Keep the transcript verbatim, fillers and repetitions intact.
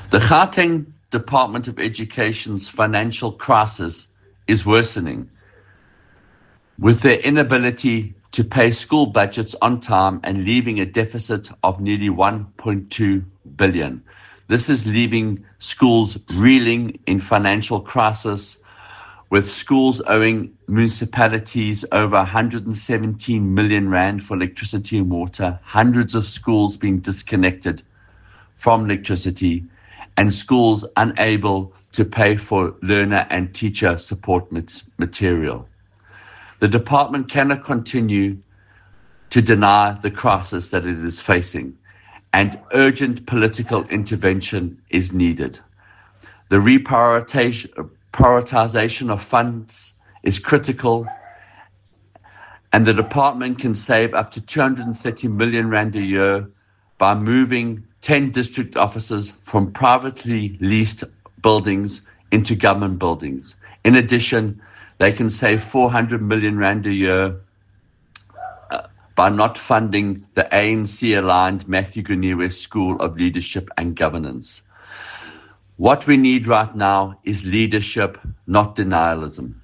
The Gauteng Department of Education's financial crisis is worsening, with their inability to pay school budgets on time and leaving a deficit of nearly one point two billion. This is leaving schools reeling in financial crisis, with schools owing municipalities over one hundred seventeen million rand for electricity and water, hundreds of schools being disconnected from electricity, and schools unable to pay for learner and teacher support material. The department cannot continue to deny the crisis that it is facing, and urgent political intervention is needed. The reprioritization prioritization of funds is critical, and the department can save up to two hundred thirty million rand a year by moving ten district offices from privately leased buildings into government buildings. In addition, they can save four hundred million rand a year uh, by not funding the A N C-aligned Matthew Guniwe School of Leadership and Governance. What we need right now is leadership, not denialism.